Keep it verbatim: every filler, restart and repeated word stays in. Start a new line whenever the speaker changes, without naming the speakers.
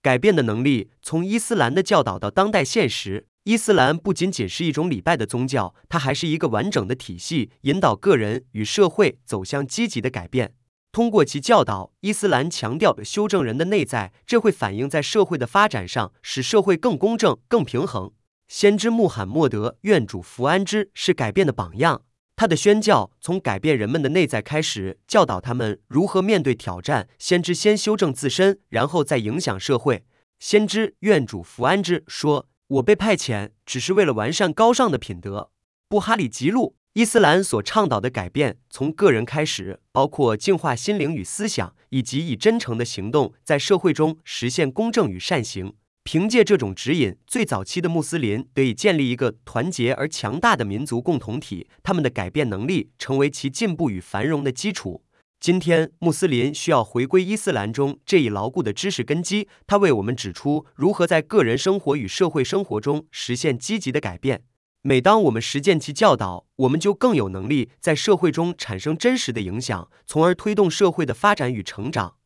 改变的能力。从伊斯兰的教导到当代现实，伊斯兰不仅仅是一种礼拜的宗教，它还是一个完整的体系，引导个人与社会走向积极的改变。通过其教导，伊斯兰强调修正人的内在，这会反映在社会的发展上，使社会更公正、更平衡。先知穆罕默德愿主福安之是改变的榜样，他的宣教从改变人们的内在开始，教导他们如何面对挑战。先知先修正自身，然后再影响社会。先知愿主福安之说：“我被派遣，只是为了完善高尚的品德。”布哈里记录，伊斯兰所倡导的改变从个人开始，包括净化心灵与思想，以及以真诚的行动在社会中实现公正与善行。凭借这种指引，最早期的穆斯林得以建立一个团结而强大的民族共同体，他们的改变能力成为其进步与繁荣的基础。今天，穆斯林需要回归伊斯兰中这一牢固的知识根基，它为我们指出如何在个人生活与社会生活中实现积极的改变。每当我们实践其教导，我们就更有能力在社会中产生真实的影响，从而推动社会的发展与成长。